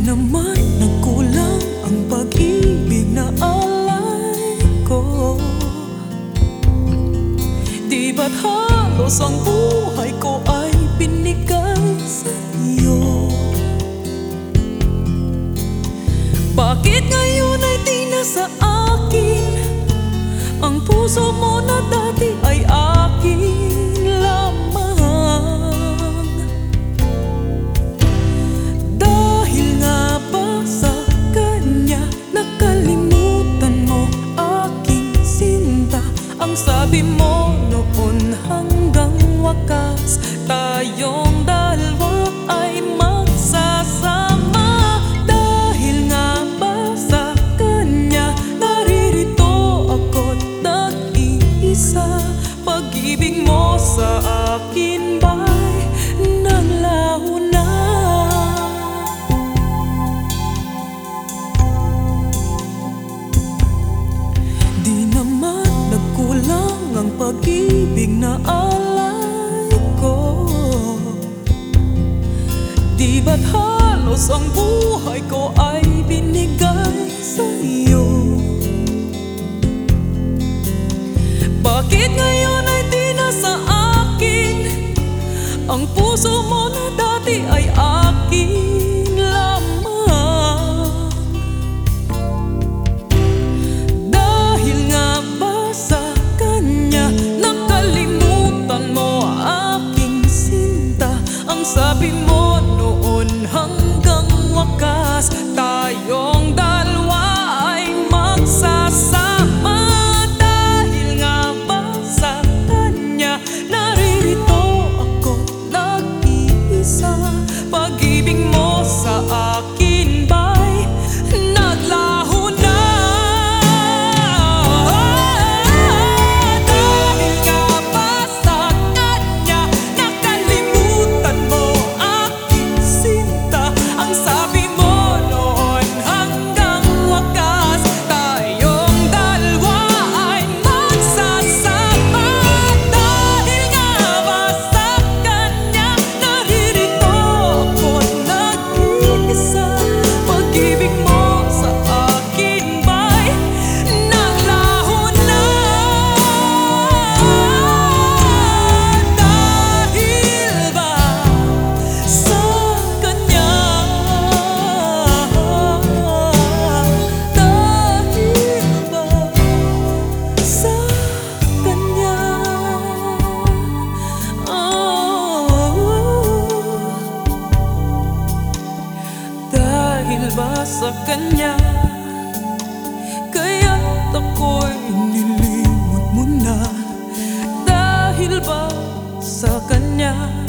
naman nagkulang ang pag-ibig na alay ko. Di ba't halos ang buhay ko ay binigay sa iyo? Bakit ngayon ay di na sa akin ang puso mo na dati ay akin lamang? Dahil nga ba sa kanya nakalimutan mo aking sinta? Ang sabi mo noon hanggang wakas tayong dalawa ay magsasama. Dahil nga ba sa kanya naririto ako't nag-iisa? Pag-ibig mo sa akin ba'y naglaho na? Di naman nagkulang ang pag-ibig na alay ko. Di ba't halos ang buhay ko ay binigay sa iyo? Bakit ngayon ay di na sa akin ang puso mo na dati ay akin lamang? Dahil nga ba sa kanya nakalimutan mo aking sinta? Ang sabi mo noon hanggang wakas tayong dalawa ay magsasama. Dahil nga ba sa kanya naririto ako nag-iisa? Pag-ibig mo sa akin ba'y naglaho na? Dahil nga ba sa kanya nakalimutan mo aking sinta? Ang sabi mo noon hanggang wakas tayong dalawa ay magsasama. Dahil nga ba sa kanya naririto ako't nag-iisa? Pag-ibig mo sa akin ba'y naglaho na? Dahil ba sa kanya? Dahil ba sa kanya? Dahil ba sa kanya kaya't ako'y nilimot mo na? Dahil ba sa kanya